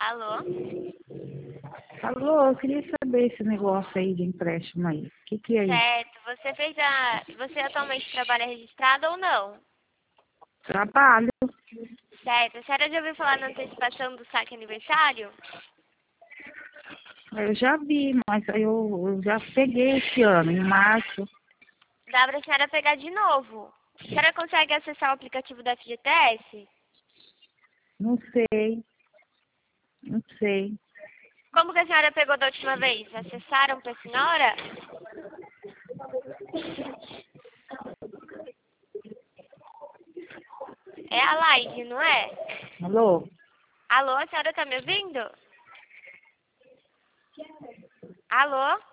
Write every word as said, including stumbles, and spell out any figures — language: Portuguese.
Alô? Alô, eu queria saber esse negócio aí de empréstimo aí. O que, que é isso? Certo. Você fez a... Você atualmente trabalha registrado ou não? Trabalho. Certo. A senhora já ouviu falar na antecipação do saque aniversário? Eu já vi, mas eu, eu já peguei esse ano, em março. Dá pra senhora pegar de novo. A senhora consegue acessar o aplicativo da F G T S? Não sei, não sei. Como que a senhora pegou da última vez? Acessaram pra senhora? É a live, não é? Alô? Alô, a senhora tá me ouvindo? Alô?